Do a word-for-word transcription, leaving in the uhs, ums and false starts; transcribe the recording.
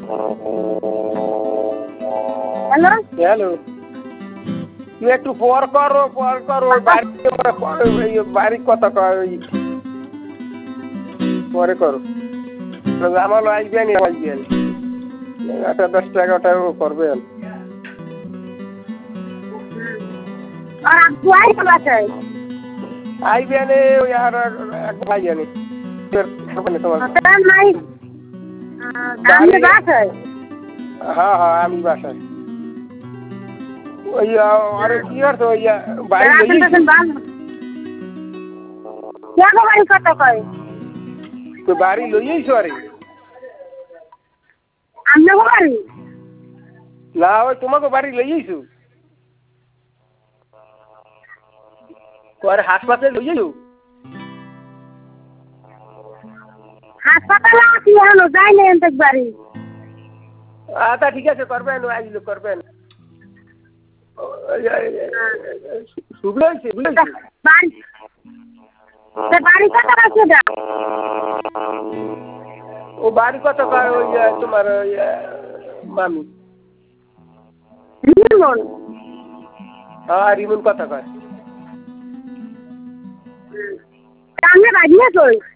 Hello hello, তুই একটু পর করো পর করো বাড়ি বাড়ির কথা কয় পরে করো আমারও আসবেন আসবেন একটা দশ টাকাটাও করবেন। আর আব্বু আইছে বাসায় আইবেন ওই আর এক ভাই জানি তোমার নাই আমি বাসায়। হ্যাঁ হ্যাঁ আমি বাসায় ওই আরে কি আর তো ওই বাড়ি বাড়ি কত কয় তো বাড়ি লইয়েইছো আরে আমি বাড়ি না ওই তোমাকে বাড়ি লইয়েইছো তোর হাসপাতালে লইয়েছো হাসপাতালে আছি এখনো যাই না এনতে বাড়ি। আচ্ছা ঠিক আছে করবেন আইলো করবেন শুভ্রইছে বাড়ি কত আছে ও বাড়ি কত কয় ওই তোমার ওই মামি রিমন হ্যাঁ রিমন কত কয় সামনে বাড়ি না কই